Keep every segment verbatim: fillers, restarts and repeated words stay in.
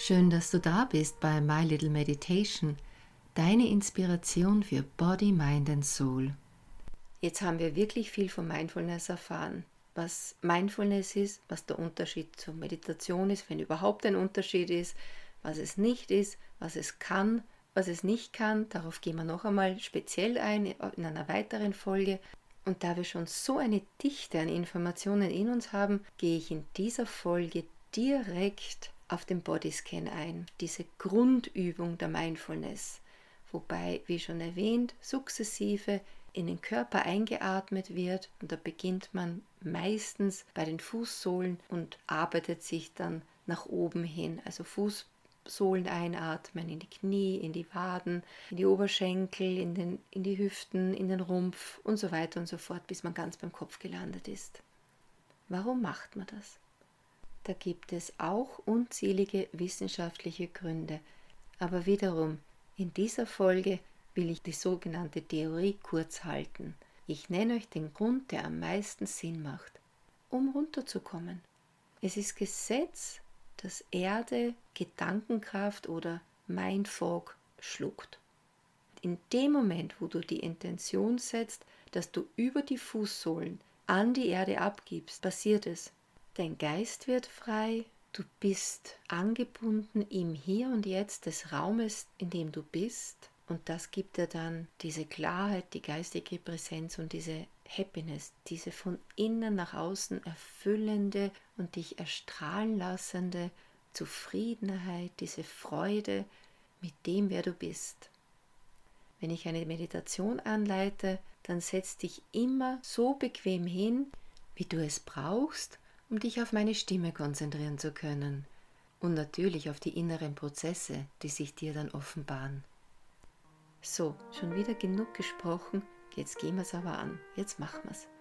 Schön, dass du da bist bei My Little Meditation, deine Inspiration für Body, Mind and Soul. Jetzt haben wir wirklich viel von Mindfulness erfahren. Was Mindfulness ist, was der Unterschied zur Meditation ist, wenn überhaupt ein Unterschied ist, was es nicht ist, was es kann, was es nicht kann. Darauf gehen wir noch einmal speziell ein in einer weiteren Folge. Und da wir schon so eine Dichte an Informationen in uns haben, gehe ich in dieser Folge direkt auf den Bodyscan ein, diese Grundübung der Mindfulness, wobei, wie schon erwähnt, sukzessive in den Körper eingeatmet wird und da beginnt man meistens bei den Fußsohlen und arbeitet sich dann nach oben hin, also Fußsohlen einatmen, in die Knie, in die Waden, in die Oberschenkel, in, den, in die Hüften, in den Rumpf und so weiter und so fort, bis man ganz beim Kopf gelandet ist. Warum macht man das? Da gibt es auch unzählige wissenschaftliche Gründe. Aber wiederum, in dieser Folge will ich die sogenannte Theorie kurz halten. Ich nenne euch den Grund, der am meisten Sinn macht, um runterzukommen. Es ist Gesetz, dass Erde Gedankenkraft oder Mindfog schluckt. In dem Moment, wo du die Intention setzt, dass du über die Fußsohlen an die Erde abgibst, passiert es. Dein Geist wird frei, du bist angebunden im Hier und Jetzt des Raumes, in dem du bist. Und das gibt dir dann diese Klarheit, die geistige Präsenz und diese Happiness, diese von innen nach außen erfüllende und dich erstrahlen lassende Zufriedenheit, diese Freude mit dem, wer du bist. Wenn ich eine Meditation anleite, dann setz dich immer so bequem hin, wie du es brauchst, um dich auf meine Stimme konzentrieren zu können und natürlich auf die inneren Prozesse, die sich dir dann offenbaren. So, schon wieder genug gesprochen, jetzt gehen wir es aber an, jetzt machen wir es.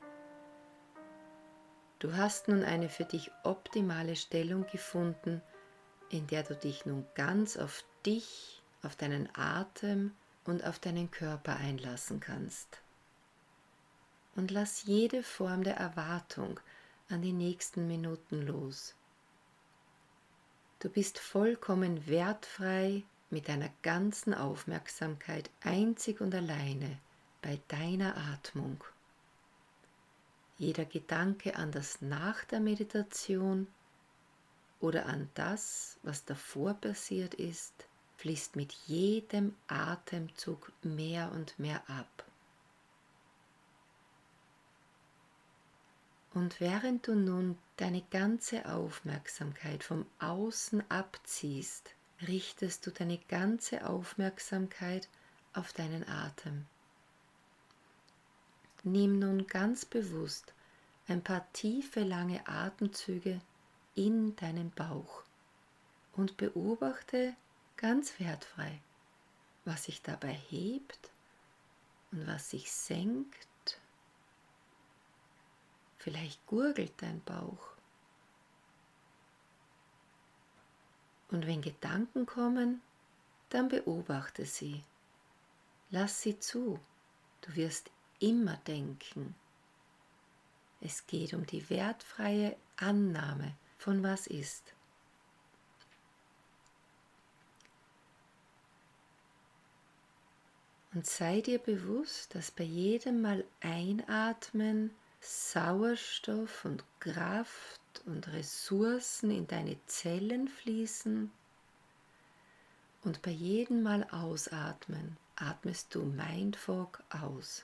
Du hast nun eine für dich optimale Stellung gefunden, in der du dich nun ganz auf dich, auf deinen Atem und auf deinen Körper einlassen kannst. Und lass jede Form der Erwartung an die nächsten Minuten los. Du bist vollkommen wertfrei mit deiner ganzen Aufmerksamkeit einzig und alleine bei deiner Atmung. Jeder Gedanke an das nach der Meditation oder an das, was davor passiert ist, fließt mit jedem Atemzug mehr und mehr ab. Und während du nun deine ganze Aufmerksamkeit vom Außen abziehst, richtest du deine ganze Aufmerksamkeit auf deinen Atem. Nimm nun ganz bewusst ein paar tiefe, lange Atemzüge in deinen Bauch und beobachte ganz wertfrei, was sich dabei hebt und was sich senkt. Vielleicht gurgelt dein Bauch. Und wenn Gedanken kommen, dann beobachte sie. Lass sie zu. Du wirst immer denken. Es geht um die wertfreie Annahme von was ist. Und sei dir bewusst, dass bei jedem Mal einatmen Sauerstoff und Kraft und Ressourcen in deine Zellen fließen und bei jedem Mal ausatmen, atmest du Mindfog aus.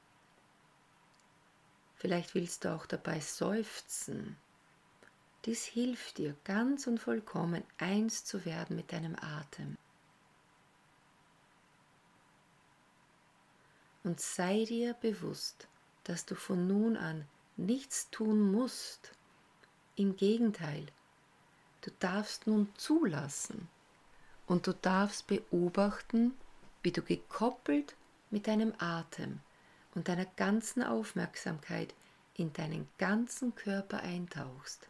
Vielleicht willst du auch dabei seufzen. Dies hilft dir, ganz und vollkommen eins zu werden mit deinem Atem. Und sei dir bewusst, dass du von nun an nichts tun musst. Im Gegenteil, du darfst nun zulassen und du darfst beobachten, wie du gekoppelt mit deinem Atem und deiner ganzen Aufmerksamkeit in deinen ganzen Körper eintauchst.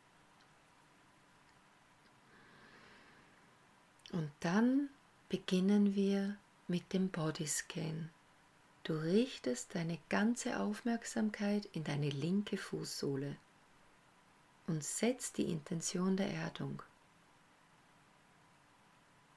Und dann beginnen wir mit dem Bodyscan. Du richtest deine ganze Aufmerksamkeit in deine linke Fußsohle und setzt die Intention der Erdung.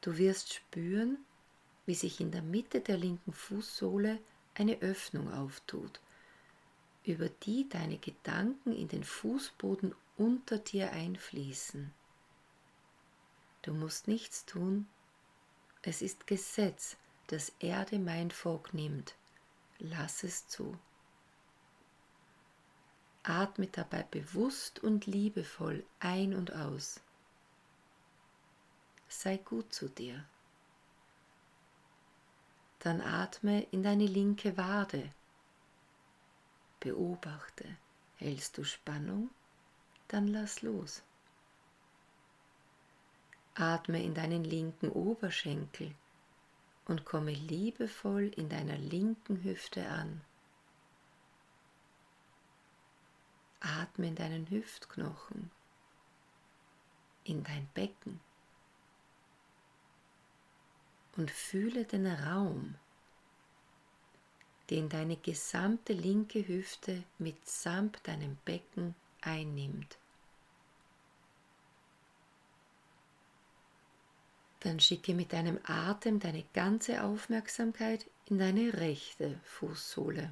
Du wirst spüren, wie sich in der Mitte der linken Fußsohle eine Öffnung auftut, über die deine Gedanken in den Fußboden unter dir einfließen. Du musst nichts tun, es ist Gesetz, dass Erde Mindfog nimmt. Lass es zu. Atme dabei bewusst und liebevoll ein und aus. Sei gut zu dir. Dann atme in deine linke Wade. Beobachte, hältst du Spannung? Dann lass los. Atme in deinen linken Oberschenkel und komme liebevoll in deiner linken Hüfte an. Atme in deinen Hüftknochen, in dein Becken und fühle den Raum, den deine gesamte linke Hüfte mitsamt deinem Becken einnimmt. Dann schicke mit deinem Atem deine ganze Aufmerksamkeit in deine rechte Fußsohle.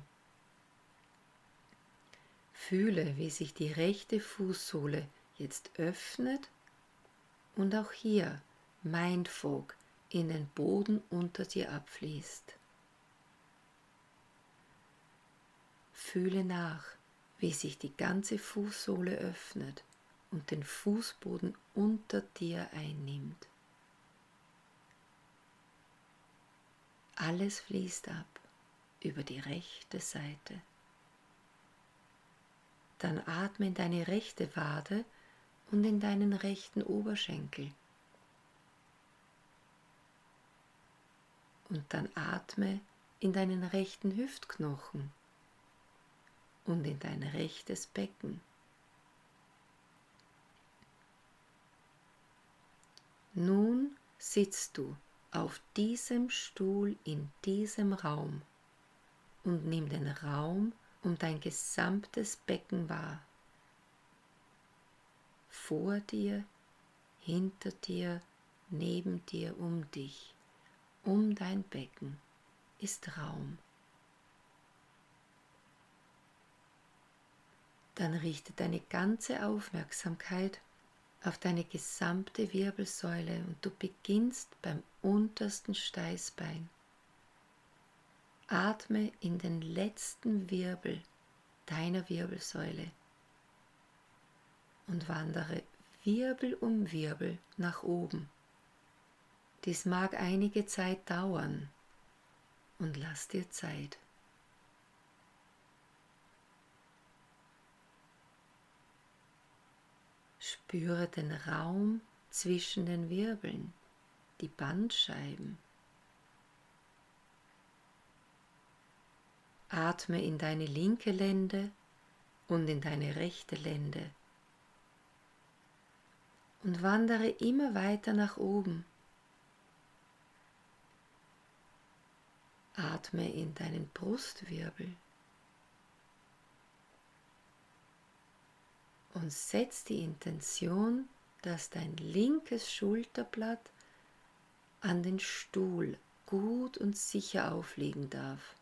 Fühle, wie sich die rechte Fußsohle jetzt öffnet und auch hier Mindfog in den Boden unter dir abfließt. Fühle nach, wie sich die ganze Fußsohle öffnet und den Fußboden unter dir einnimmt. Alles fließt ab über die rechte Seite. Dann atme in deine rechte Wade und in deinen rechten Oberschenkel. Und dann atme in deinen rechten Hüftknochen und in dein rechtes Becken. Nun sitzt du auf diesem Stuhl in diesem Raum und nimm den Raum um dein gesamtes Becken wahr. Vor dir, hinter dir, neben dir, um dich, um dein Becken ist Raum. Dann richte deine ganze Aufmerksamkeit auf deine gesamte Wirbelsäule und du beginnst beim untersten Steißbein. Atme in den letzten Wirbel deiner Wirbelsäule und wandere Wirbel um Wirbel nach oben. Dies mag einige Zeit dauern und lass dir Zeit. Spüre den Raum zwischen den Wirbeln, die Bandscheiben. Atme in deine linke Lende und in deine rechte Lende und wandere immer weiter nach oben. Atme in deinen Brustwirbel und setz die Intention, dass dein linkes Schulterblatt an den Stuhl gut und sicher aufliegen darf.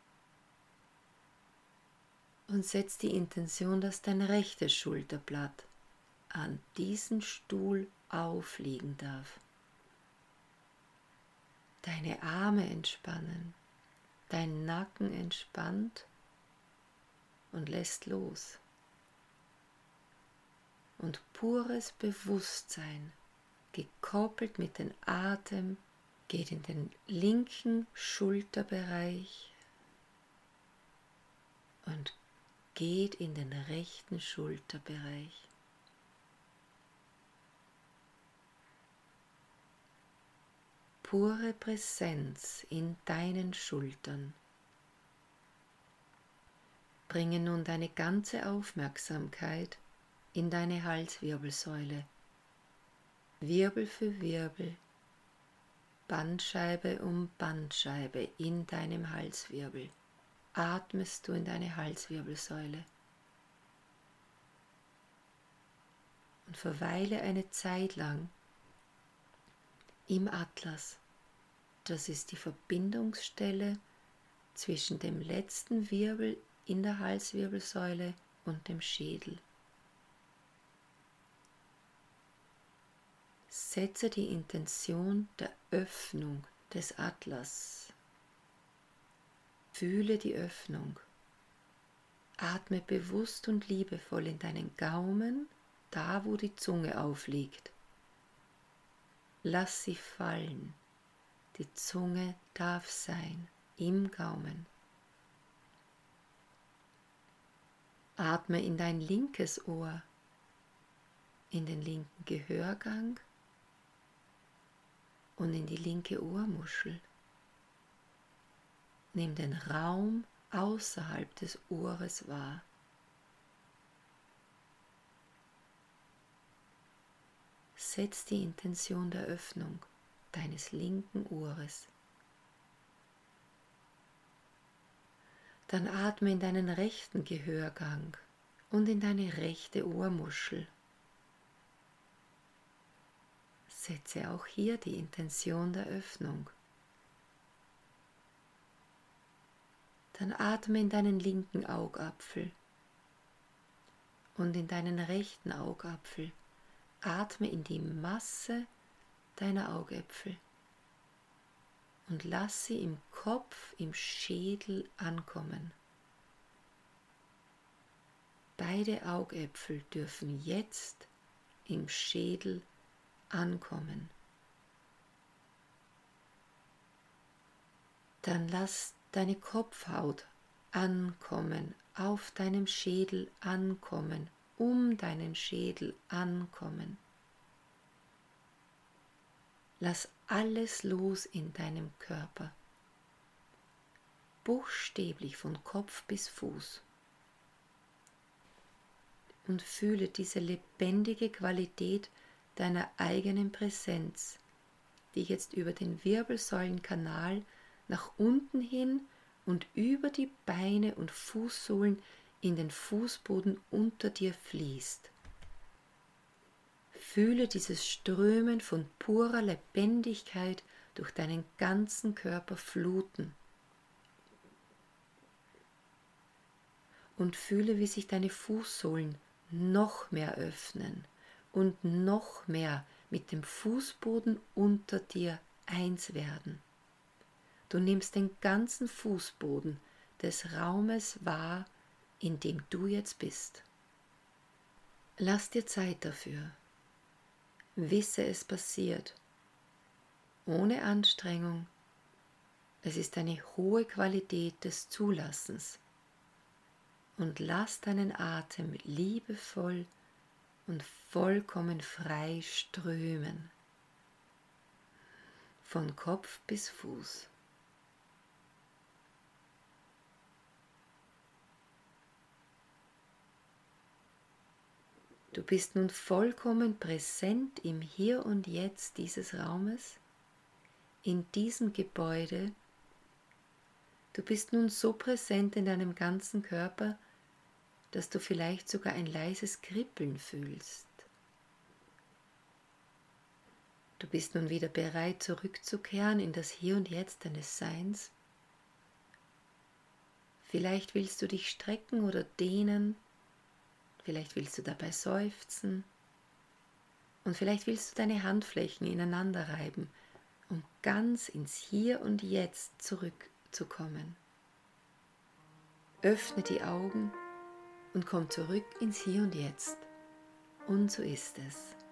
Und setz die Intention, dass dein rechtes Schulterblatt an diesen Stuhl aufliegen darf. Deine Arme entspannen, dein Nacken entspannt und lässt los. Und pures Bewusstsein, gekoppelt mit dem Atem, geht in den linken Schulterbereich und geht in den rechten Schulterbereich. Pure Präsenz in deinen Schultern. Bringe nun deine ganze Aufmerksamkeit in deine Halswirbelsäule, Wirbel für Wirbel, Bandscheibe um Bandscheibe in deinem Halswirbel. Atmest du in deine Halswirbelsäule und verweile eine Zeit lang im Atlas. Das ist die Verbindungsstelle zwischen dem letzten Wirbel in der Halswirbelsäule und dem Schädel. Setze die Intention der Öffnung des Atlas. Fühle die Öffnung. Atme bewusst und liebevoll in deinen Gaumen, da wo die Zunge aufliegt. Lass sie fallen. Die Zunge darf sein im Gaumen. Atme in dein linkes Ohr, in den linken Gehörgang und in die linke Ohrmuschel. Nimm den Raum außerhalb des Ohres wahr. Setz die Intention der Öffnung deines linken Ohres. Dann atme in deinen rechten Gehörgang und in deine rechte Ohrmuschel. Setze auch hier die Intention der Öffnung. Dann atme in deinen linken Augapfel und in deinen rechten Augapfel. Atme in die Masse deiner Augäpfel und lass sie im Kopf, im Schädel ankommen. Beide Augäpfel dürfen jetzt im Schädel ankommen. Dann lass deine Kopfhaut ankommen, auf deinem Schädel ankommen, um deinen Schädel ankommen. Lass alles los in deinem Körper, buchstäblich von Kopf bis Fuß. Und fühle diese lebendige Qualität deiner eigenen Präsenz, die jetzt über den Wirbelsäulenkanal nach unten hin und über die Beine und Fußsohlen in den Fußboden unter dir fließt. Fühle dieses Strömen von purer Lebendigkeit durch deinen ganzen Körper fluten. Und fühle, wie sich deine Fußsohlen noch mehr öffnen und noch mehr mit dem Fußboden unter dir eins werden. Du nimmst den ganzen Fußboden des Raumes wahr, in dem du jetzt bist. Lass dir Zeit dafür. Wisse, es passiert. Ohne Anstrengung. Es ist eine hohe Qualität des Zulassens. Und lass deinen Atem liebevoll und vollkommen frei strömen. Von Kopf bis Fuß. Du bist nun vollkommen präsent im Hier und Jetzt dieses Raumes, in diesem Gebäude. Du bist nun so präsent in deinem ganzen Körper, dass du vielleicht sogar ein leises Kribbeln fühlst. Du bist nun wieder bereit, zurückzukehren in das Hier und Jetzt deines Seins. Vielleicht willst du dich strecken oder dehnen. Vielleicht willst du dabei seufzen und vielleicht willst du deine Handflächen ineinander reiben, um ganz ins Hier und Jetzt zurückzukommen. Öffne die Augen und komm zurück ins Hier und Jetzt. Und so ist es.